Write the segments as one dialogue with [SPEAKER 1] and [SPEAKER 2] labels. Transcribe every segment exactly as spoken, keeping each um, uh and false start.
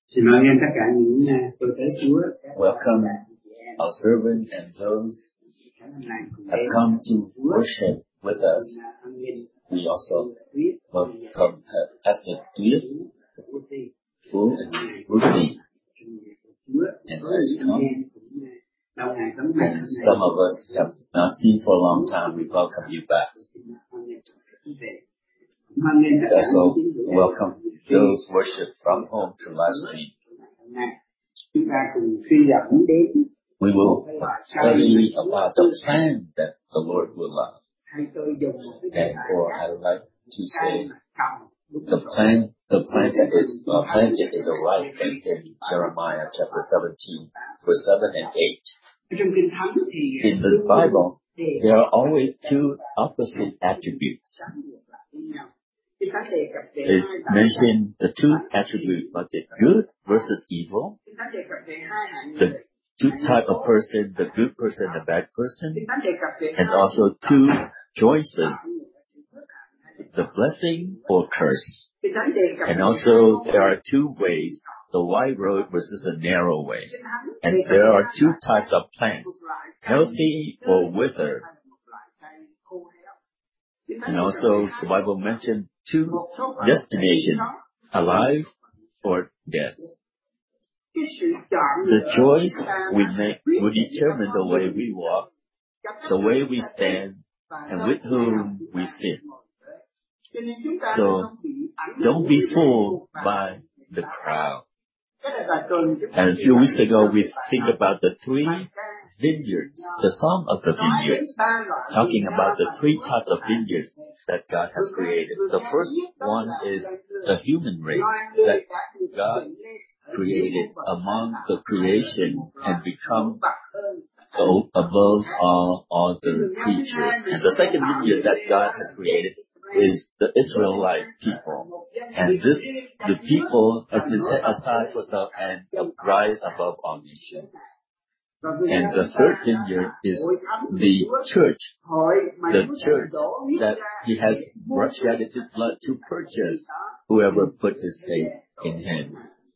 [SPEAKER 1] Xin mời anh tất cả những tôi tới Chúa.
[SPEAKER 2] Welcome our servant and those have come to worship with us. We also welcome Pastor Tuyết, Phú, and Ruthie, and others come. And some of us have not seen for a long time. We welcome you back. Also, welcome those worship from home to live stream. We will study about the plan that the Lord will love. And or I would like to say the plan the plan that is uh, planted in the right in Jeremiah chapter seventeen, verse seven and eight. In the Bible, there are always two opposite attributes. It mentioned the two attributes, like the good versus evil, the two type of person, the good person, the bad person, and also two choices, the blessing or curse. And also there are two ways, the wide road versus the narrow way. And there are two types of plants, healthy or withered. And also the Bible mentioned two destinations, alive or death. The choice we make will determine the way we walk, the way we stand, and with whom we sit. So don't be fooled by the crowd. And a few weeks ago we think about the three vineyards, the song of the vineyards, talking about the three types of vineyards that God has created. The first one is the human race that God created among the creation and become above all other creatures. And the second vineyard that God has created is the Israelite people. And this, the people has been set aside for self and rise above all nations. And the third vineyard is the church, the church that He has shed His blood to purchase whoever put his faith in Him.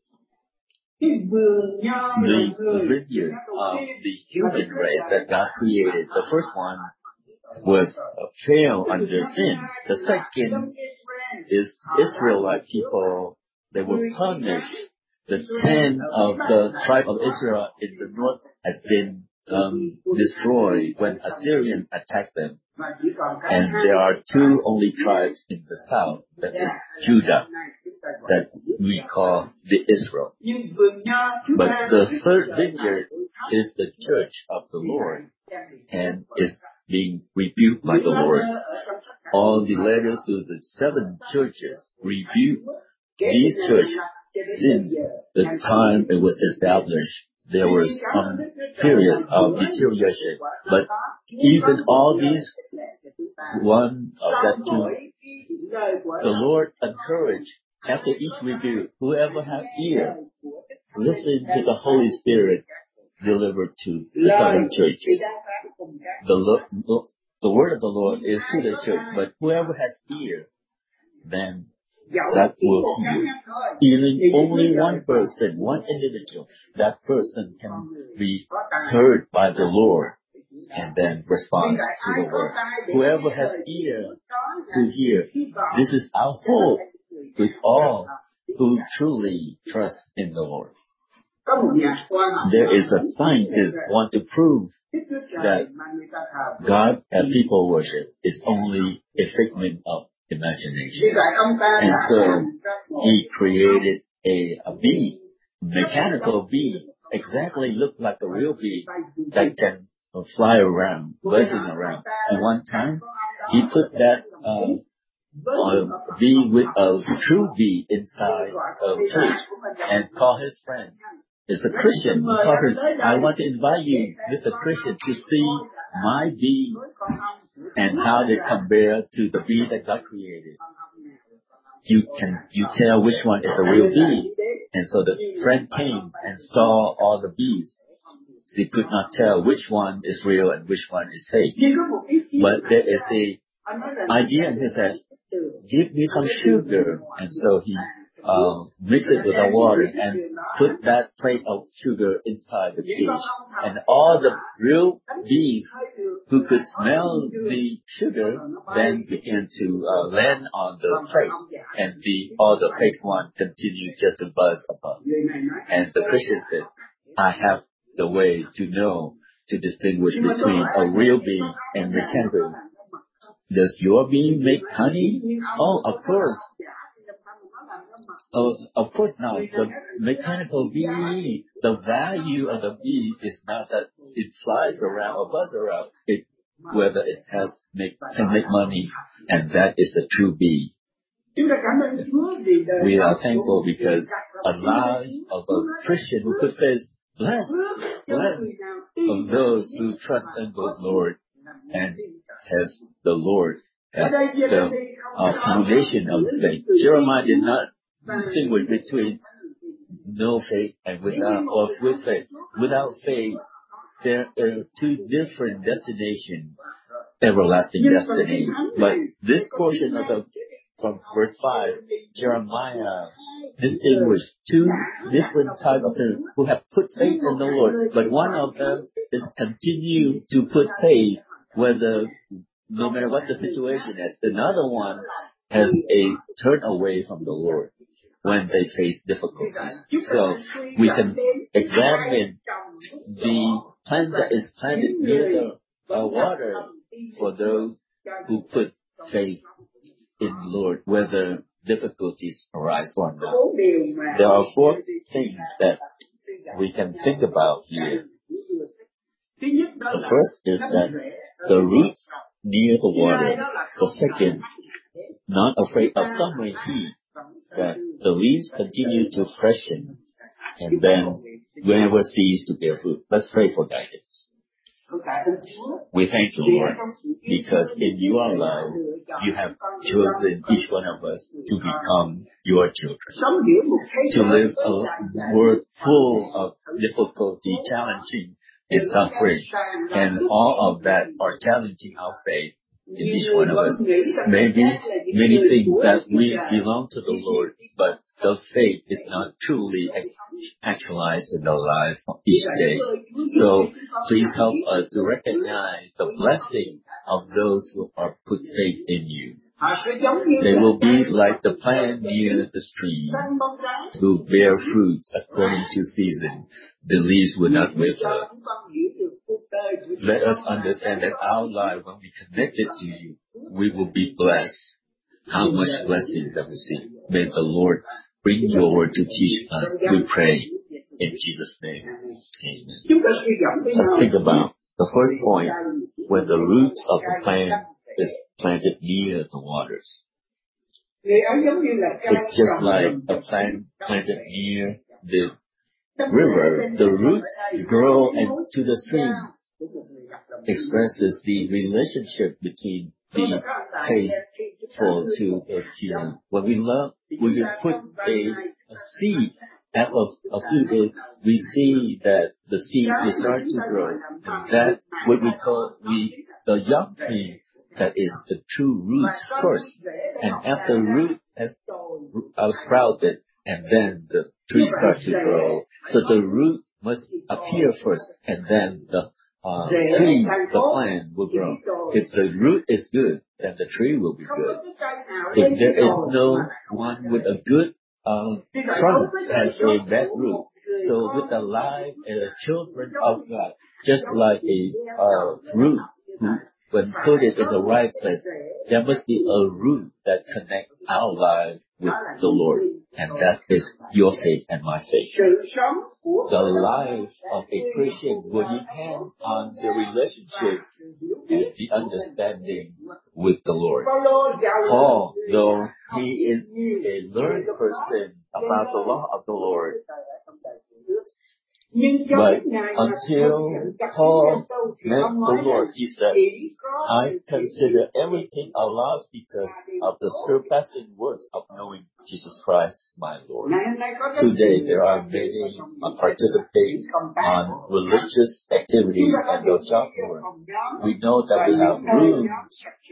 [SPEAKER 2] The vineyard of the human race that God created, the first one was failed under sin. The second is Israelite people. They were punished. The ten of the tribe of Israel in the north has been um, destroyed when Assyrians attacked them. And there are two only tribes in the south, that is Judah, that we call the Israel. But the third vineyard is the church of the Lord and is being rebuked by the Lord. All the letters to the seven churches rebuke these churches since the time it was established. There was some period of deterioration. But even all these, one of that two, the Lord encouraged after each rebuke, whoever has ear, listen to the Holy Spirit delivered to the seven churches. The, Lord, the word of the Lord is to the church, but whoever has ear, then that will hear. Even only one person, one individual, that person can be heard by the Lord and then respond to the word. Whoever has ear to hear, this is our hope with all who truly trust in the Lord. There is a scientist want to prove that God and people worship is only a figment of imagination. And so he created a, a bee, mechanical bee, exactly look like a real bee that can uh, fly around, buzzing around. And one time he put that uh, uh, bee with a true bee inside a cage and called his friend. It's a Christian. He called her, I want to invite you, Mister Christian, to see my bee and how they compare to the bee that God created. You can you tell which one is a real bee. And so the friend came and saw all the bees. He could not tell which one is real and which one is fake. But there is a idea in his head, give me some sugar. And so he uh, mix it with the water and put that plate of sugar inside the cage. And all the real bees who could smell the sugar then began to uh, land on the plate. And the all the fake one continued just to buzz above. And the Christian said, I have the way to know, to distinguish between a real bee and mechanical. Does your bee make honey? Oh, of course. Oh, of course not. The mechanical bee, the value of the bee is not that it flies around or buzzes around. It whether it has make can make money, and that is the true bee. We are thankful because a life of a Christian who could say, blessed, blessed of those who trust in the Lord and has the Lord as the uh, foundation of faith. Jeremiah did not distinguish between no faith and without or with faith. Without faith, there are two different destinations, everlasting destiny. But this portion of the from verse five, Jeremiah distinguished two different types of people who have put faith in the Lord. But one of them is continue to put faith, whether no matter what the situation is. Another one has a turn away from the Lord when they face difficulties. So we can examine the plant that is planted near the uh, water for those who put faith in the Lord, whether difficulties arise or not. There are four things that we can think about here. The first is that the roots near the water. The second, not afraid of summer heat, that the leaves continue to freshen and then whenever cease to bear fruit. Let's pray for guidance. We thank you, Lord, because in your love, you have chosen each one of us to become your children, to live a world full of difficulty, challenging, and suffering, and all of that are challenging our faith in each one of us. Maybe many things that we belong to the Lord, but the faith is not truly actualized in the life of each day. So please help us to recognize the blessing of those who are put faith in you. They will be like the plant near the stream, who bear fruits according to season. The leaves will not wither. Let us understand that our life, when we connect it to you, we will be blessed. How much blessing that we see. May the Lord bring your word to teach us. We pray in Jesus' name. Amen. Let's think about the first point, when the roots of the plant is planted near the waters. It's just like a plant planted near the river. The roots grow into the stream. Expresses the relationship between the faithful to the human. When we love, when we put a, a seed out of a food, we see that the seed is starting to grow, and that what we call we the young tree, that is the true root first, and after root has uh, sprouted, and then the tree starts to grow. So the root must appear first, and then the uh, tree, the plant will grow. If the root is good, then the tree will be good. If there is no one with a good uh, trunk has a bad root. So with the life and the children of God, just like a uh, root, who, when put it in the right place, there must be a root that connects our life with the Lord, and that is your faith and my faith. The life of a Christian will depend on the relationship and the understanding with the Lord. Paul, though he is a learned person about the law of the Lord, but until Paul met the Lord, he said, I consider everything a loss because of the surpassing worth of knowing Jesus Christ, my Lord. Today, there are many uh, participating on religious activities and no job work. We know that we have room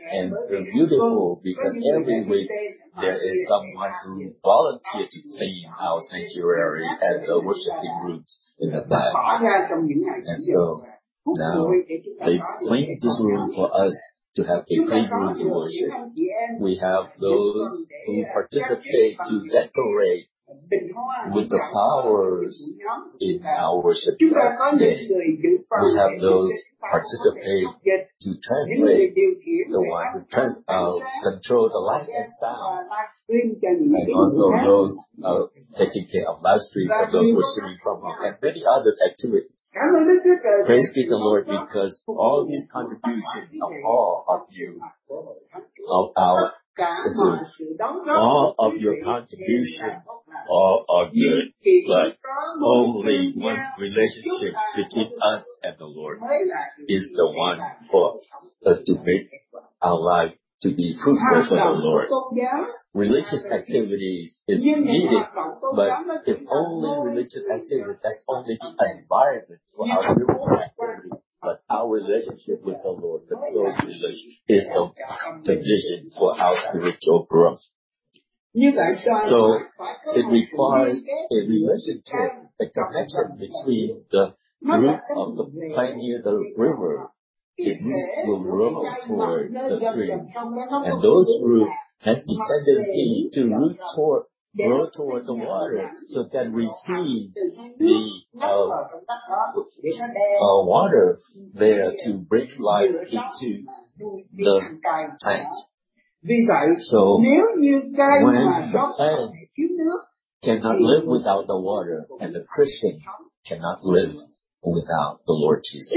[SPEAKER 2] and beautiful because every week there is someone who volunteered to clean our sanctuary and the worshiping rooms in the back. And so now they clean this room for us to have a clean room to worship. We have those who participate to decorate with the flowers in our worship day. We have those participate to translate, the one who trans- uh, control the light and sound, and also those uh, taking care of live streams of those worshiping from home, and many other activities. Praise be the Lord, because all these contributions of all of you, of our all of your contributions, all are good, but only one relationship between us and the Lord is the one for us to make our life to be fruitful for the Lord. Religious activities is needed, but if only religious activity, that's only the environment for our spiritual activity. But our relationship with the Lord, the close relationship, is the condition for our spiritual growth. So it requires a relationship, a connection between the root of the plant near the river. Its roots will grow toward the stream, and those roots has the tendency to root toward, grow toward the water, so that we see the uh, uh, water there to bring life into the plant. So when the plant cannot live without the water, and the Christian cannot live without the Lord Jesus,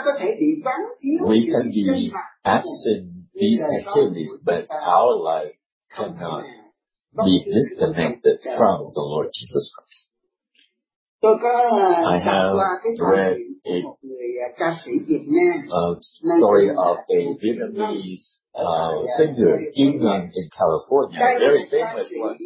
[SPEAKER 2] we can be absent these activities, but our life cannot be disconnected from the Lord Jesus Christ. I have read a, a story of a Vietnamese uh, singer, Kim Ngân, in California, a very famous one.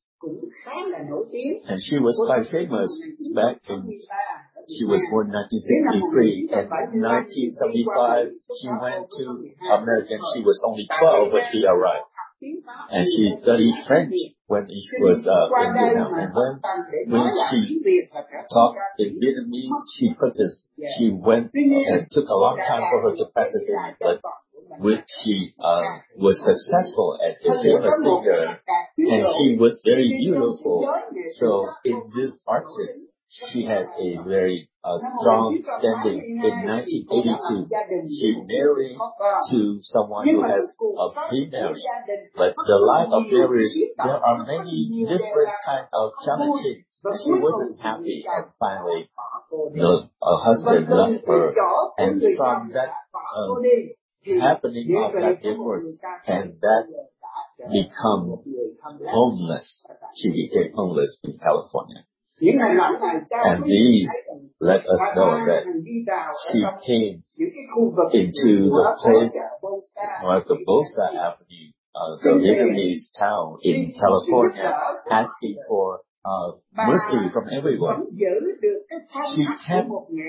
[SPEAKER 2] And she was quite famous back in, she was born in nineteen sixty-three, and in nineteen seventy-five she went to America. She was only twelve when she arrived. And she studied French when she was uh, in Vietnam. And when, when she talked in Vietnamese, she practiced. She went, and it took a long time for her to practice it, but when she uh, was successful as a famous singer, and she was very beautiful. So in this artist, she has a very uh, strong standing. In nineteen eighty-two, she married to someone who has a female. But the life of marriage, there are many different kinds of challenges. She wasn't happy, and finally, the uh, husband left her. And from that uh, happening of that divorce, and that become homeless, she became homeless in California. And these let us know that she came into the place like the Bosa Avenue, uh, the Vietnamese town in California, asking for uh, mercy from everyone. She kept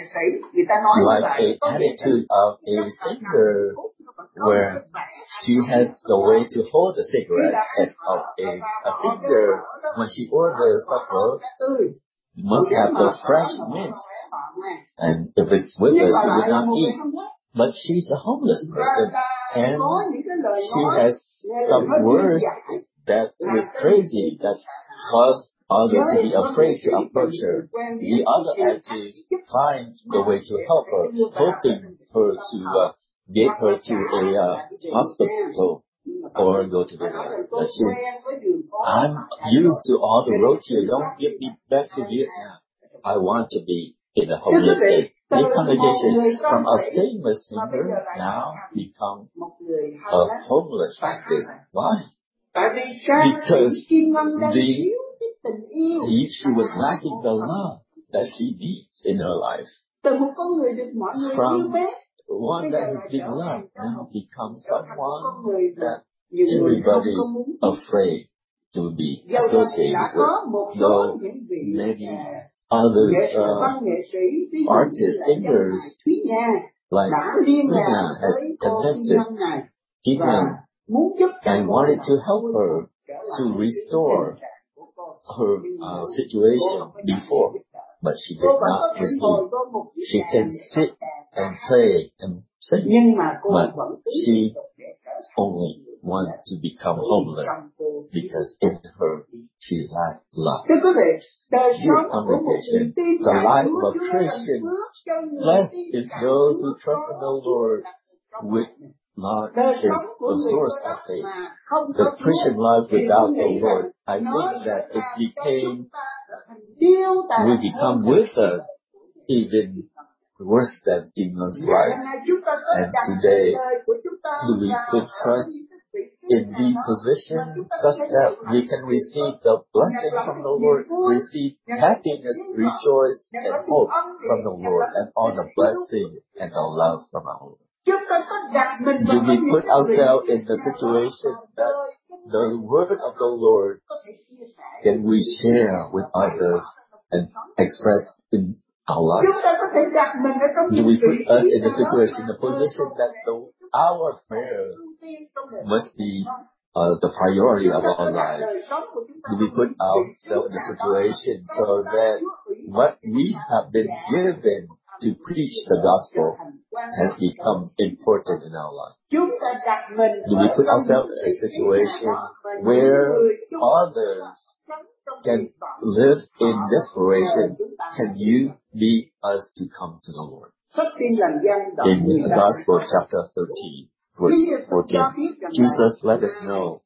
[SPEAKER 2] like an attitude of a singer, where she has the way to hold a cigarette as of a, a singer. When she orders supper, must have the fresh mint, and if it's with her, she would not eat. But she's a homeless person, and she has some words that is crazy, that cause others to be afraid to approach her. The other actors find the way to help her, hoping her to uh, get her to a uh, hospital or go to the uh, she, I'm used to all the roads here. Don't get me back to Vietnam. I want to be in a homeless state. The congregation from a famous singer now become a homeless practice. Why? Because the she was lacking the love that she needs in her life. From one that has been loved now becomes someone that everybody's afraid to be associated with. Though many others, uh, artists, singers, like Sina has connected given and wanted to help her to restore her uh, situation before, but she did not receive. She can sit and pray and sing, but she only wants to become homeless because in her she lacked love. Dear congregation, the life of a Christian, blessed is those who trust in the Lord with Lord is the source of faith. The Christian life without the Lord, I think that it became, we become withered, even worse than demons' life. And today, do we put trust in the position such that we can receive the blessing from the Lord, receive happiness, rejoice, and hope from the Lord, and all the blessing and the love from our Lord? Do we put ourselves in the situation that the word of the Lord can we share with others and express in our lives? Do we put us in the situation, the position that the, our prayer must be uh, the priority of our life? Do we put ourselves in the situation so that what we have been given to preach the gospel has become important in our life? Do we put ourselves in a situation where others can live in desperation? Can you lead us to come to the Lord? In the Gospel chapter thirteen, verse fourteen, Jesus let us know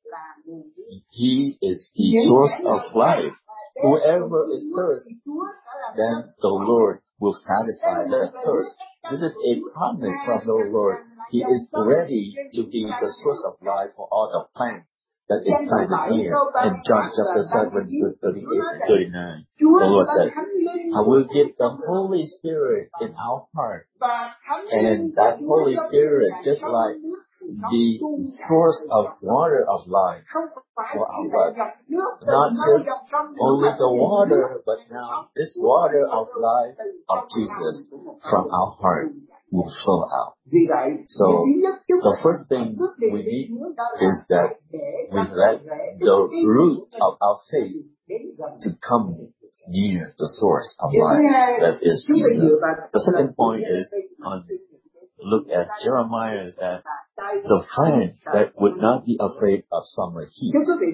[SPEAKER 2] He is the source of life. Whoever is thirsty, then the Lord will satisfy that thirst. This is a promise from the Lord. He is ready to be the source of life for all the plants that is planted here. In John chapter seven, verse thirty-eight and thirty-nine, the Lord said, I will give the Holy Spirit in our heart. And that Holy Spirit, just like the source of water of life for our life. Not just only the water, but now this water of life of Jesus from our heart will flow out. So the first thing we need is that we let the root of our faith to come near the source of life, that is Jesus. The second point is on look at Jeremiah, is that the plant that would not be afraid of summer heat.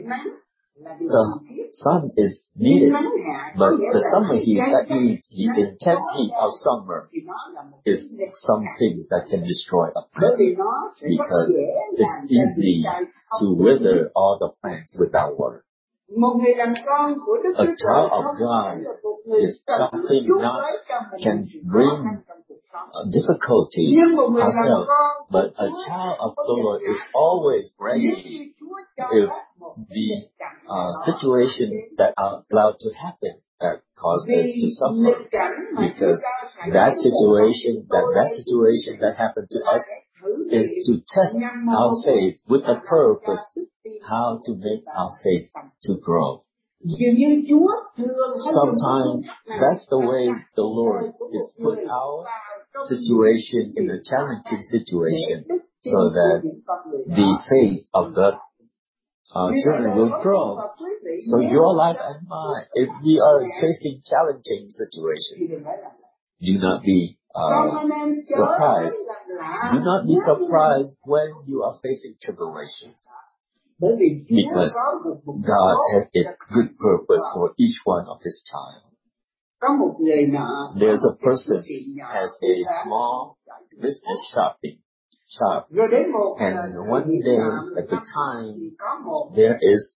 [SPEAKER 2] The sun is needed, but the summer heat, that heat, the intense heat of summer is something that can destroy a plant because it's easy to wither all the plants without water. A child of God is something not can bring uh, difficulties ourselves, but a child of the Lord is always ready if the uh, situation that are allowed to happen that causes us to suffer, because that situation, that that situation that happened to us is to test our faith with a purpose, how to make our faith to grow. Sometimes that's the way the Lord is put our situation in a challenging situation so that the faith of the uh, children will grow. So your life and mine, if we are facing challenging situations, do not be uh, surprised. Do not be surprised when you are facing tribulation. Because God has a good purpose for each one of His child. There's a person has a small business shopping shop, and one day at the time there is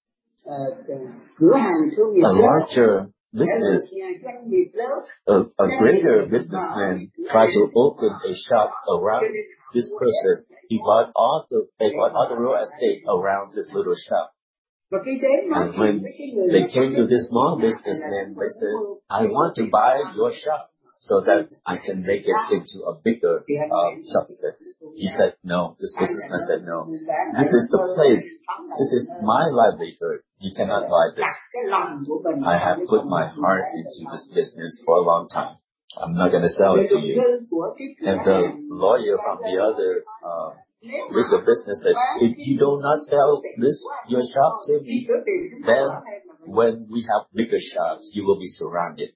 [SPEAKER 2] a larger business, a, a greater businessman tried to open a shop around this person. He bought all the, they bought all the real estate around this little shop. And when they came to this small businessman, they said, I want to buy your shop so that I can make it into a bigger uh, shop. He said, he said, no. This businessman said, no. This is the place. This is my livelihood. You cannot buy this. I have put my heart into this business for a long time. I'm not going to sell it to you. And the lawyer from the other uh, with the business that if you do not sell this your shop to me, then when we have bigger shops, you will be surrounded.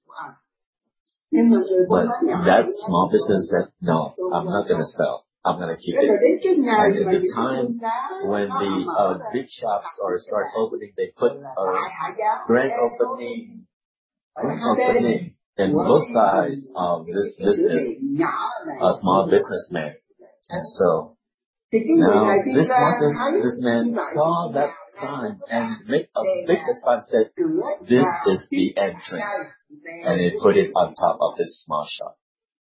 [SPEAKER 2] But that small business said, no, I'm not going to sell. I'm going to keep it. And at the time when the uh, big shops are start opening, they put a grand opening, grand opening, and both sides of this business, a small businessman. And so now this businessman saw that sign and made a big sign said, this is the entrance. And he put it on top of his small shop.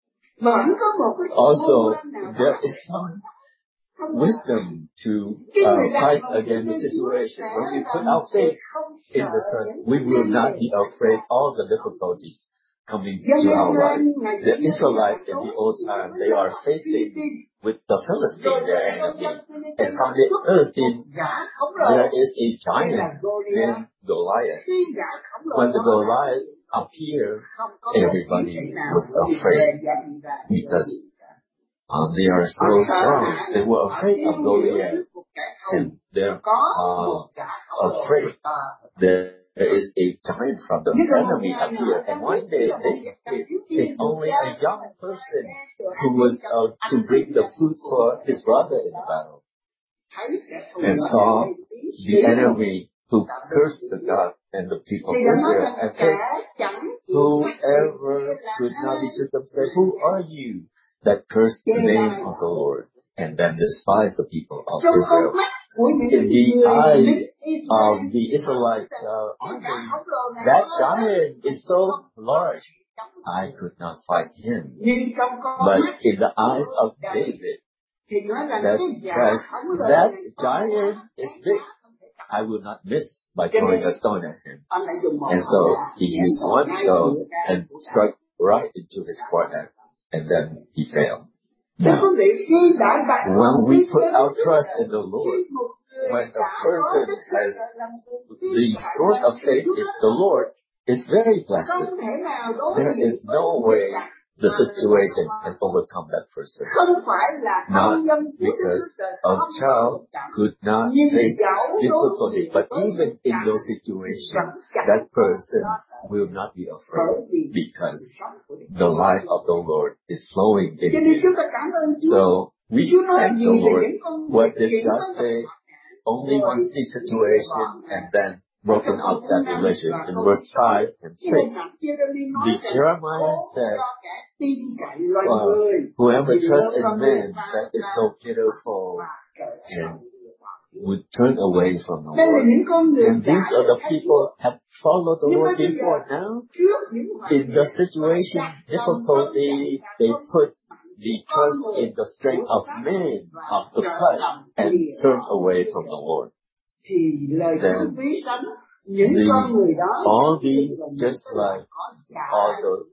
[SPEAKER 2] Also, there is some wisdom to uh, fight against the situation. When we put our faith in the trust, we will not be afraid of all the difficulties coming to our life. The Israelites in the old time, they are facing with the Philistine, their enemy. And from the Philistine, there is a giant named Goliath. When the Goliath appeared, everybody was afraid because uh, they are so strong. They were afraid of Goliath, and they're uh, afraid that there is a giant from the enemy appear. And one day, they, it is only a young person who was uh, to bring the food for his brother in the battle, and saw the enemy who cursed the God and the people of Israel and said, whoever could not be circumcised, who are you that cursed the name of the Lord and then despise the people of Israel? In the eyes of the Israelite uh, army, that giant is so large, I could not fight him. But in the eyes of David, that says, that giant is big. I will not miss by throwing a stone at him. And so he used one stone and struck right into his forehead, and then he fell. Now, when we put our trust in the Lord, when a person has the source of faith is the Lord, it's very blessed. There is no way the situation can overcome that person. Not because a child could not face difficulty, but even in those situations, that person will not be afraid because the life of the Lord is flowing in him. So we thank the Lord. What did God say? Only one see situation and then broken up that religion. In verse five and six, the Jeremiah said, uh, whoever trusts in man that is so pitiful and would turn away from the Lord. And these are the people have followed the Lord before. Now, in the situation, difficulty, they put the trust in the strength of man, of the flesh, and turn away from the Lord. Then the, all these, just like all the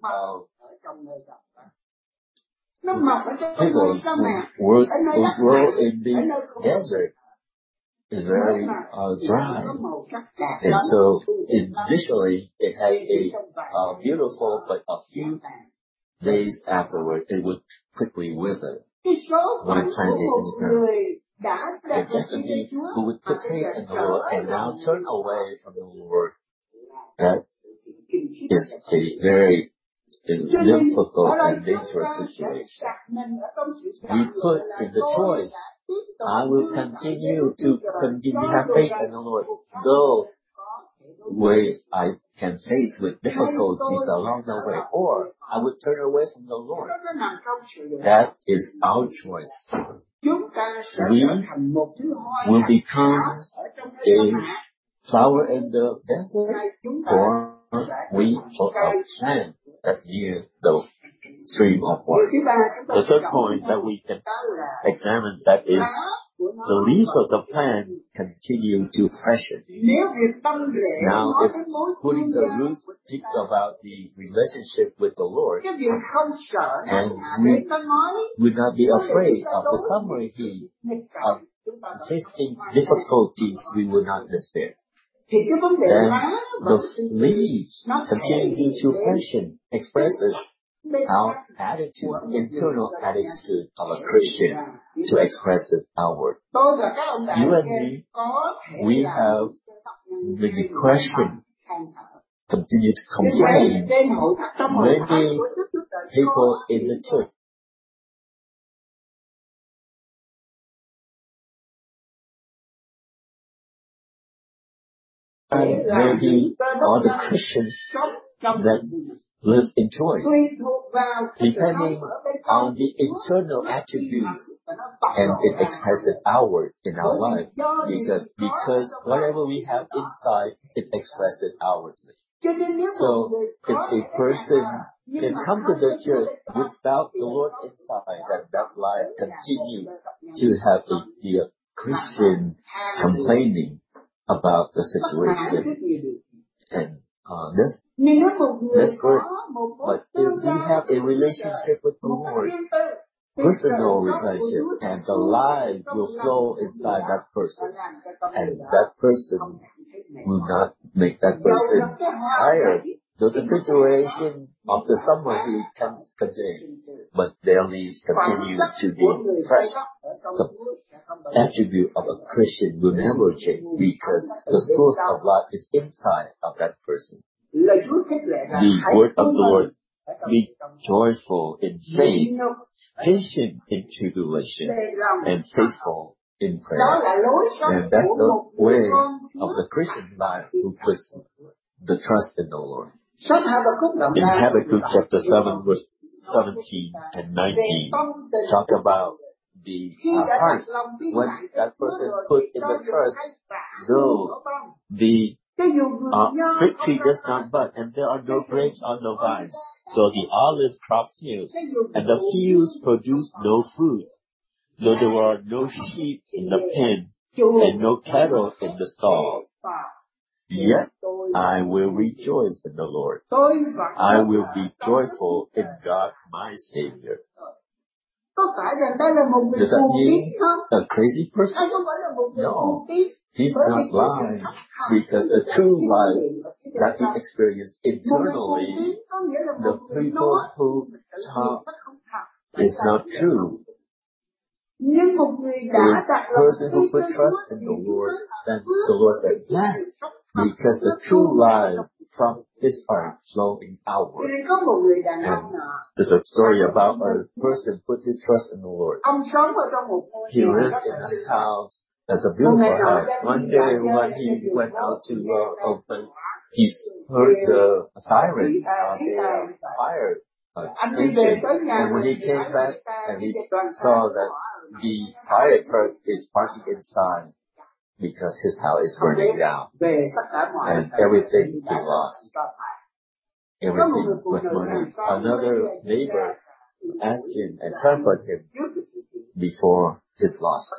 [SPEAKER 2] uh, people who work, who grow in the desert, is very uh, dry. And so initially it has a uh, beautiful, but a few days afterward it would quickly wither when planted in the ground. The destiny who would put faith in the Lord and now turn away from the Lord, that is a very difficult and dangerous situation. We put in the choice, I will continue to continue to have faith in the Lord, though way I can face with difficulties along the way, or I would turn away from the Lord. That is our choice. We will become a flower in the desert, or we put a plant that near the stream of water. The third point that we can examine that is the leaves of the plant continue to freshen. Now, if putting the roots think about the relationship with the Lord, and we would not be afraid of the summer heat, of facing difficulties, we will not despair. Then the leaves continue to freshen, expresses our attitude, internal attitude of a Christian to express it outward. You and me, we have many questions, continue to complain. Many people in the church maybe all the Christians that live in joy, depending on the internal attributes and it expresses outward in our life. Because, because whatever we have inside, it expresses outwardly. So if a person can come to the church without the Lord inside, then that life continues to have a, a Christian complaining about the situation. And uh, this That's good. But if we have a relationship with the Lord, personal relationship, and the life will flow inside that person, and that person will not make that person tired. So the situation of the summer he can continue, but their leaves continue to be fresh. The attribute of a Christian will never change because the source of life is inside of that person. The word of the Lord, be joyful in faith, patient in tribulation, and faithful in prayer. And that's the way of the Christian life who puts the trust in the Lord. In Habakkuk chapter seven, verse seventeen and nineteen, talk about the uh, heart. When that person put in the trust, though the uh, fig tree does not bud, and there are no grapes on the vines, so the olive crop fails, and the fields produce no fruit, though there are no sheep in the pen, and no cattle in the stall. Yet I will rejoice in the Lord. I will be joyful in God my Savior. Does that mean a crazy person? No, he's not lying, because the true life that he experienced internally, the people who talk is not true. The person who put trust in the Lord, then the Lord said, yes, because the true life from his heart flowing outward. And there's a story about a person put his trust in the Lord. He lived in a house that's a beautiful house. One day when he went out to uh, open, he heard the siren of the fire uh, engine. And when he came back and he saw that the fire truck is parked inside, because his house is burning down. And everything he lost. Everything with money. Another neighbor asked him and comforted him before his loss.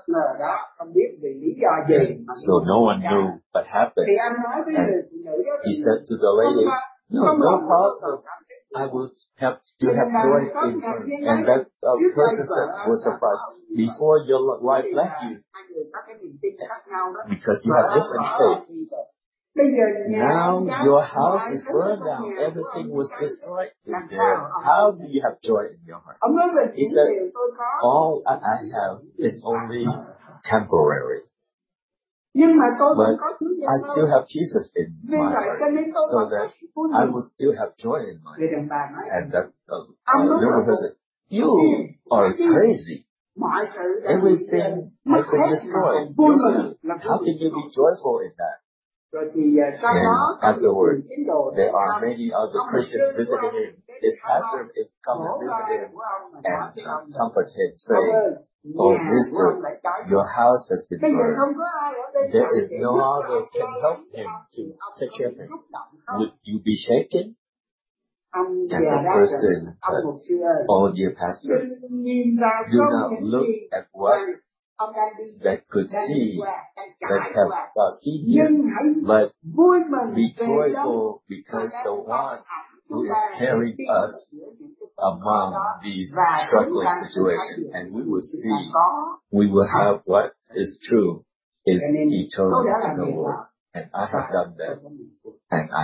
[SPEAKER 2] So no one knew what happened. And he said to the lady, no, no problem. I will have to have joy in turn. And that uh, person was surprised. Before your wife left you, because you have different faith. Now your house is burned down. Everything was destroyed there. How do you have joy in your heart? He said, all I have is only temporary. But I still have Jesus in my heart, so that I will still have joy in my heart. And that uh, little person, you are crazy. Everything has been destroyed. How can you be joyful in that? And afterward, there are many other Christians visiting him. His pastor is come and visit him and uh, comfort him, saying, oh, mister, your house has been burned. There is no other can help him to take care of him. Would you be shaken? And the person said, oh, dear pastor, do not look at what that could see, that have uh, seen you, but be joyful because the one who is carrying us among these struggling situations, and we will see, we will have what is true is eternal in the Lord. And I have done that, and I have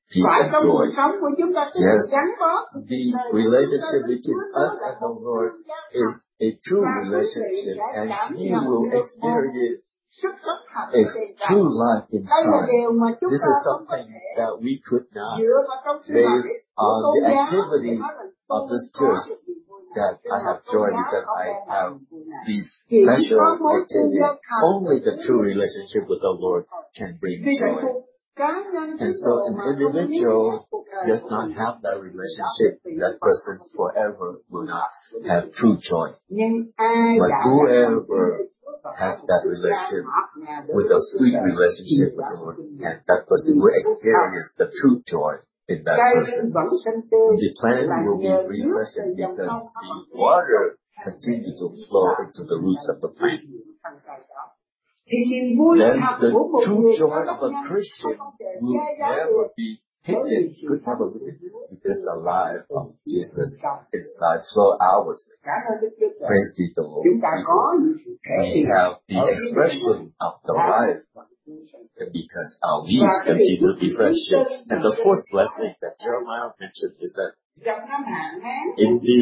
[SPEAKER 2] peace and joy. Yes, the relationship between us and the Lord is a true relationship, and we will experience a true life inside. This is something that we could not base on the activities of this church that I have joy because I have these special activities. Only the true relationship with the Lord can bring joy. And so an individual does not have that relationship, that person forever will not have true joy. But whoever has that relationship with a sweet relationship with the Lord, and that person will experience the true joy in that person. The plant will be refreshing because the water continues to flow into the roots of the plant. Then the true joy of a Christian will never be hidden, could never be hidden, because the life of Jesus inside flow outwardly. Praise be the Lord. We have the expression of the life because our leaves continue to be fresh. And the fourth blessing that Jeremiah mentioned is that in the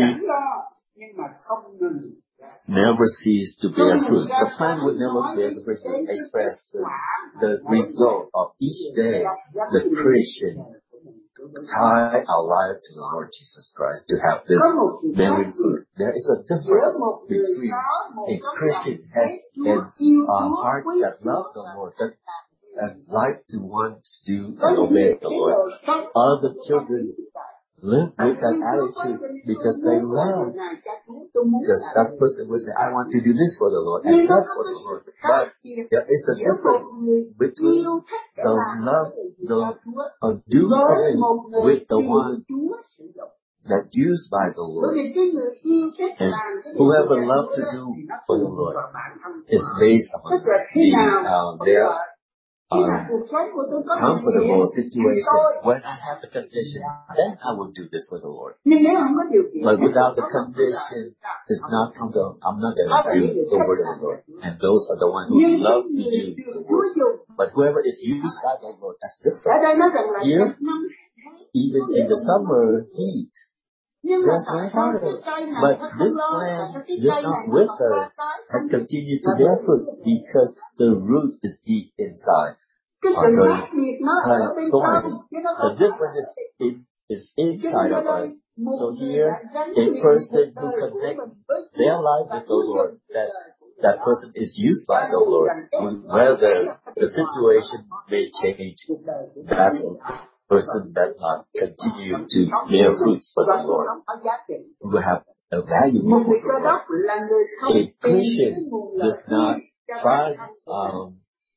[SPEAKER 2] never cease to bear fruit. The plant would never bear the fruit. Express the result of each day the Christian tie our life to the Lord Jesus Christ to have this bearing fruit. There is a difference between a Christian has a heart that loves the Lord, that and like to want to do and obey the Lord. Other children live with that attitude because they love. Because that person will say, I want to do this for the Lord and that for the Lord. But there is a difference between the love, the uh, do for Him with the one that's used by the Lord. And whoever loves to do for the Lord is based on the, uh, their Um, comfortable situation. When I have the condition, then I will do this for the Lord. But without the condition, it's not comfortable. I'm not going to do the word of the Lord. And those are the ones who love to do the word. But whoever is used by the Lord, that's different. Here, even in the summer heat, there's no harder. But this plant, this not wither, has continued to bear fruit because the root is deep inside. On the plant soil. The difference is, in, is inside of us. So here, a person who connects their life with the Lord, that that person is used by the Lord, whether the situation may change, that person that not continue to bear fruits for the Lord will have a value before the Lord. A Christian does not find um,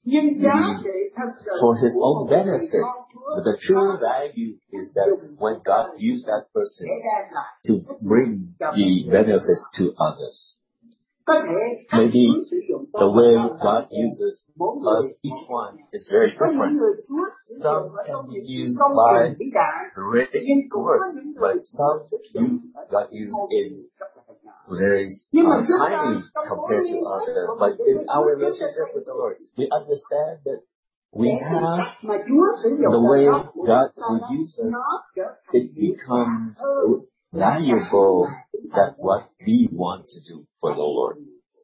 [SPEAKER 2] for his own benefits. But the true value is that when God used that person to bring the benefits to others. Maybe the way God uses us, each one is very different. Some can be used by written words, but some God used in very uh, tiny compared to others. But in our relationship with the Lord, we understand that we have the way God will use us. It becomes valuable that what we want to do for the Lord.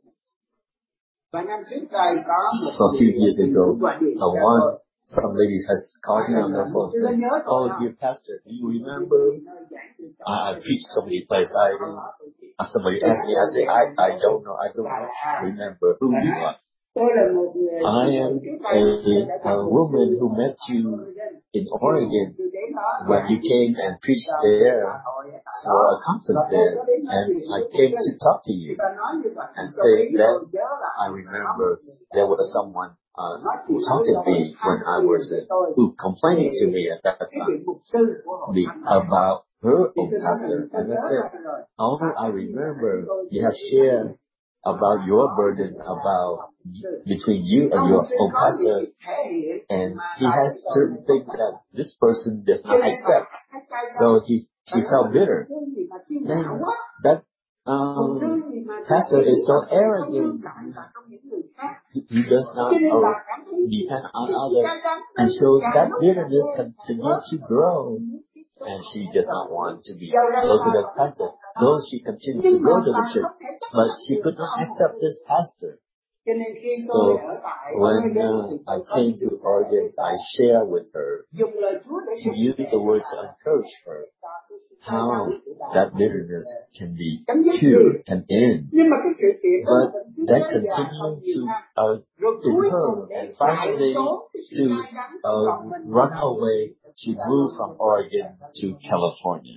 [SPEAKER 2] So a few years ago, uh, one some lady has called me on the phone and said, "Oh, dear pastor, do you remember? I, I preached so many places. I uh, somebody asked me. I said, I, I don't know. I don't remember who you are. I am a, a woman who met you in Oregon when you came and preached there for a conference there, and I came to talk to you." And so then I remember there was someone uh, who talked to me when I was uh, who complaining to me at that time the, about her own pastor. And I said, "Oh, I remember you have shared about your burden about between you and your own pastor, and he has certain things that this person does not accept. So he he felt bitter. And that um, pastor is so arrogant. he does not uh, depend on others. And so that bitterness continued to grow. And she does not want to be close to the pastor. Though she continued to go to the church, but she could not accept this pastor. So when uh, I came to Oregon, I shared with her to use the word to encourage her how that bitterness can be cured, can end. But that continued to uh, in her, and finally to uh, run away. She moved from Oregon to California.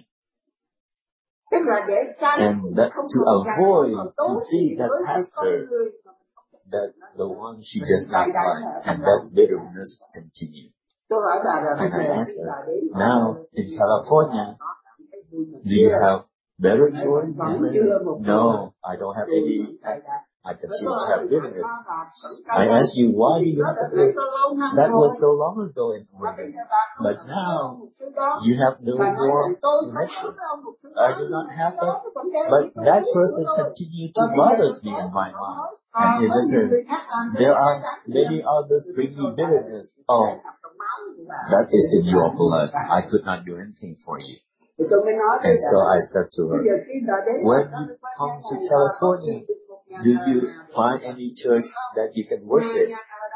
[SPEAKER 2] And that, to avoid to see that pastor, that the one she does not like, and that bitterness continued. And I asked her, now in California, do you have better joy? No, I don't have any. I continue to have bitterness. I asked you, why do you have bitterness? That was so long ago in Oregon. But now, you have no more connection. I do not have that. But that person continued to bother me in my mind. And he said, there are many others bringing bitterness. Oh, that is in your blood. I could not do anything for you. And so I said to her, when you come to California, do you find any church that you can worship?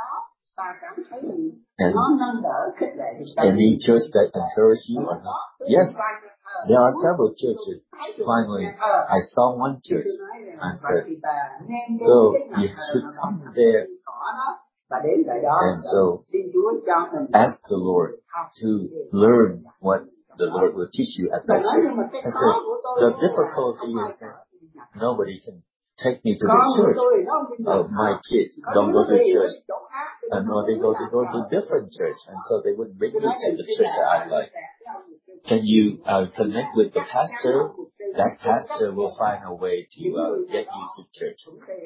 [SPEAKER 2] And any church that encourages you or not? Yes, there are several churches. Finally, I saw one church and said, so you should come there. And so ask the Lord to learn what the Lord will teach you at that church. I said, the difficulty is that nobody can take me to the church. Uh, my kids don't go to church. And or they go to go to different church. And so they would bring me to the church that I like. Can you uh, connect with the pastor? That pastor will find a way to uh, get you to church.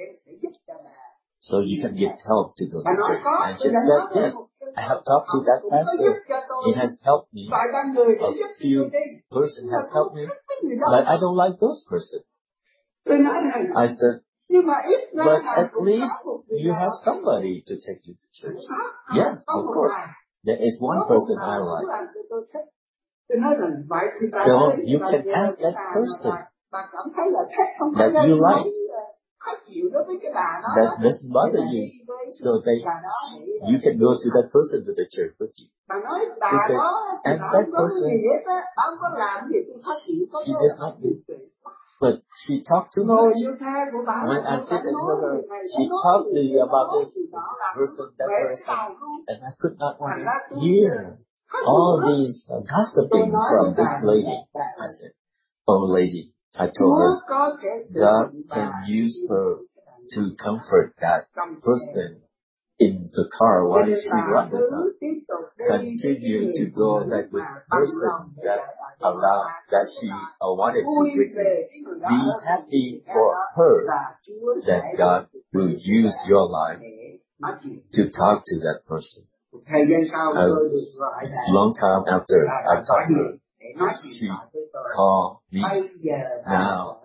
[SPEAKER 2] So you can get help to go to church. And she said, yes, I have talked to that pastor. It has helped me. A few person has helped me. But I don't like those persons. I said, but at least you have somebody to take you to church. Yes, of course. There is one person I like. So you can ask that person that you like, that doesn't bother you. So they, you can go to that person to the church with you. She said, and that person, she does not do. But she talked too much. When I sit and heard her, she talked to me about this person, that person, and I could not want to hear all these uh, gossiping from this lady. I said, oh lady, I told her, God can use her to comfort that person in the car while she runs her. Continue to go that with person that allow that she uh, wanted to bring me. Be happy for her that God will use your life to talk to that person. A long time after I talked to her, she called me. Now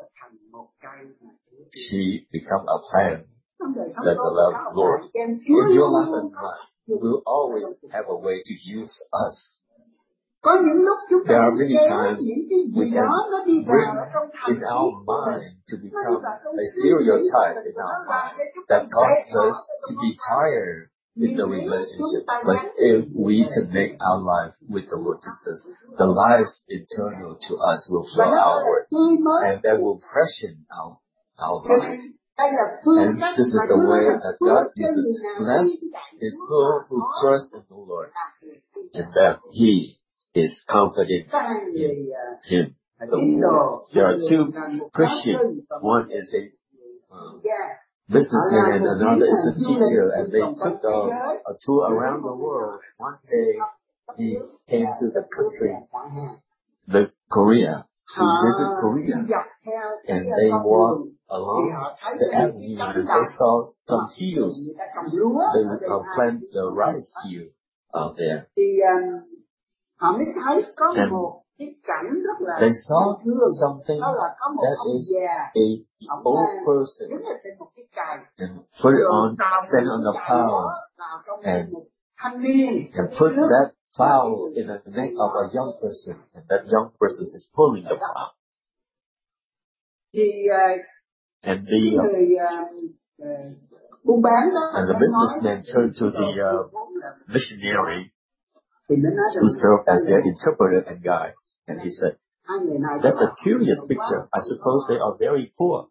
[SPEAKER 2] she become a fan that the love Lord. In your life and life, you will always have a way to use us. There are many times we can bring in our mind to become a stereotype in our mind that causes us to be tired in the relationship. But if we connect our life with the Lord Jesus, the life eternal to us will flow outward, and that will freshen our, our life. And this is the way that God uses. Blessed is those who trust in the Lord, and that He is confident in Him. So there are two Christians. One is a uh, businessman and another is a teacher, and they took a, a tour around the world. One day he came to the country, the Korea, to visit Korea, and they walked along the avenue and they saw some fields. They uh, planted the rice field out there. And They saw something that is a old person and put it on, stand on the plow and, and put that plow in the neck of a young person, and that young person is pulling the plow. And the uh, and the businessman turned to the uh, missionary who served as their interpreter and guide, and he said, "That's a curious picture. I suppose they are very poor.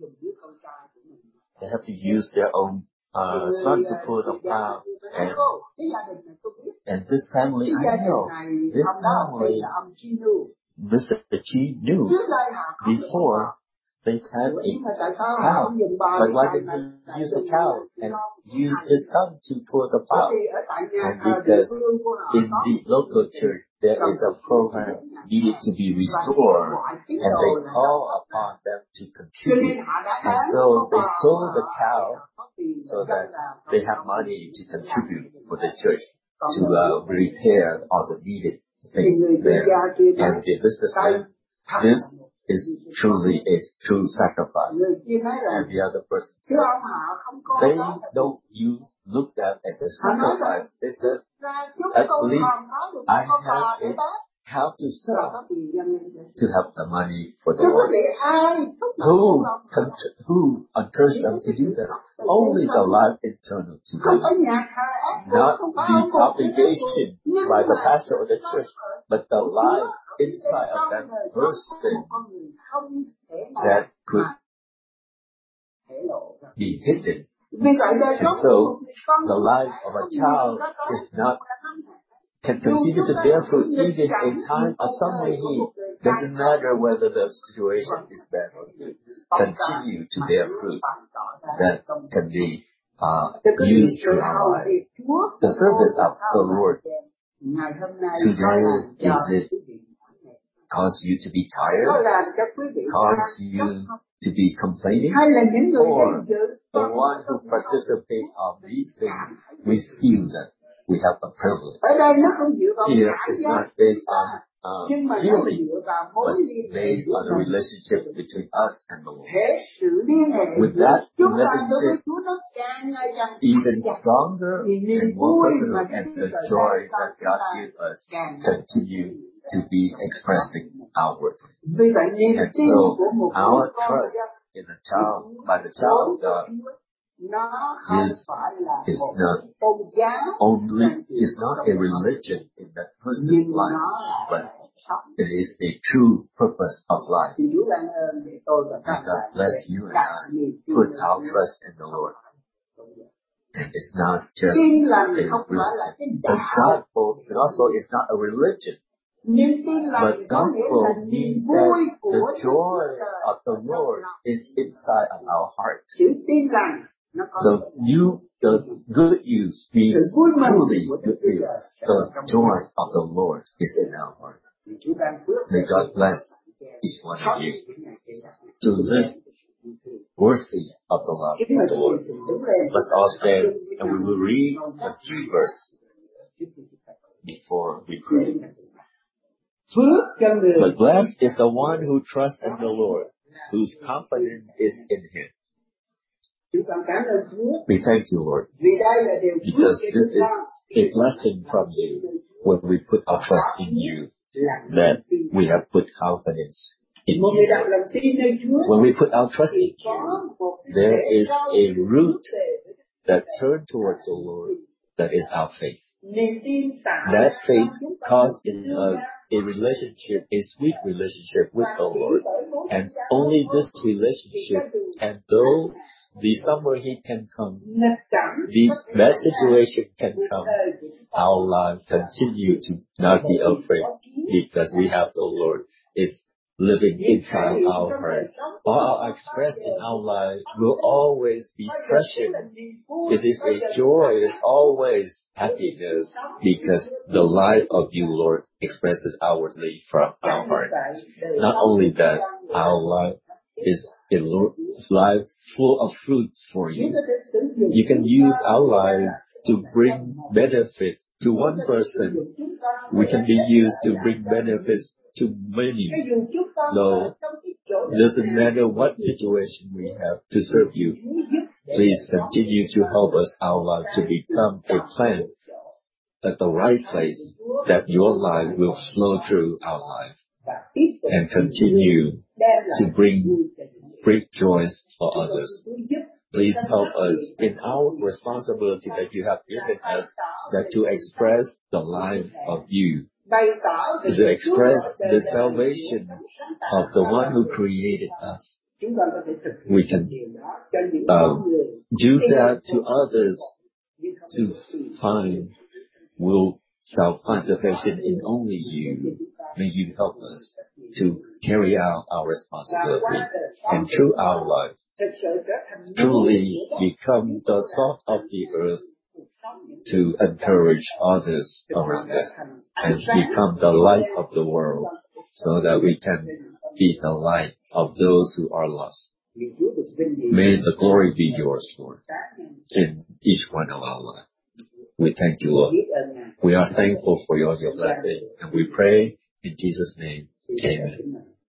[SPEAKER 2] They have to use their own uh, son to pull the plow, and and this family I know. This family, Mister Chi knew before." They had a cow, but why didn't he use a cow and use his son to pull the plow? And because in the local church there is a program needed to be restored, and they call upon them to contribute. And so they sold the cow so that they have money to contribute for the church to uh, repair all the needed things there. And the businessman, this is truly a true sacrifice. And the other person said, they don't use look at as a sacrifice. They said, at least I have a cow to sell to have the money for the Lord. Who, who encouraged them to do that? Only the life eternal to them. Not the obligation by the pastor or the church, but the life inside of that person that could be hidden. And so the life of a child is not can continue to bear fruit even in time of summer heat. Doesn't matter whether the situation is bad or good. Continue to bear fruit that can be uh, used to our life. The service of the Lord today, is it cause you to be tired? Cause you to be complaining? Or the one who participates on these things, we feel that we have a privilege. Here is not based on uh, feelings, but based on a relationship between us and the Lord. With that relationship, even stronger and more personal, and the joy that God gives us continue to be expressing outwardly. And so our trust in the child, by the child of God, is, is not only, is not a religion in that person's life, but it is a true purpose of life. May God bless you and I put our trust in the Lord. And it's not just a religion. The gospel, the gospel is not a religion. But gospel means that the joy of the Lord is inside of our heart. So you, the good news means truly good news. The joy of the Lord is in our heart. May God bless each one of you to live worthy of the love of the Lord. Let's all stand and we will read the key verse before we pray. But blessed is the one who trusts in the Lord, whose confidence is in Him. We thank you, Lord, because this is a blessing from you when we put our trust in you, that we have put confidence in you. When we put our trust in you, there is a root that turns towards the Lord, that is our faith. That faith causes in us a relationship, a sweet relationship with the Lord. And only this relationship, and though the summer heat can come, the, that situation can come, our lives continue to not be afraid because we have the Lord is living inside our heart. All our expressed in our life will always be precious. It is a joy, it is always happiness because the life of you, Lord, expresses outwardly from our heart. Not only that, our life is a life full of fruits for you. You can use our life to bring benefits to one person. We can be used to bring benefits to many. No, doesn't matter what situation we have to serve you. Please continue to help us, our life, to become a plant at the right place, that your life will flow through our life and continue to bring great joys for others. Please help us in our responsibility that you have given us, that to express the life of you, to express the salvation of the one who created us. We can uh, do that to others to find, will shall find salvation in only you. May you help us to carry out our responsibility and through our life truly become the salt of the earth to encourage others around us and become the light of the world so that we can be the light of those who are lost. May the glory be yours, Lord, in each one of our lives. We thank you, Lord. We are thankful for your, your blessing, and we pray in Jesus' name. Amen.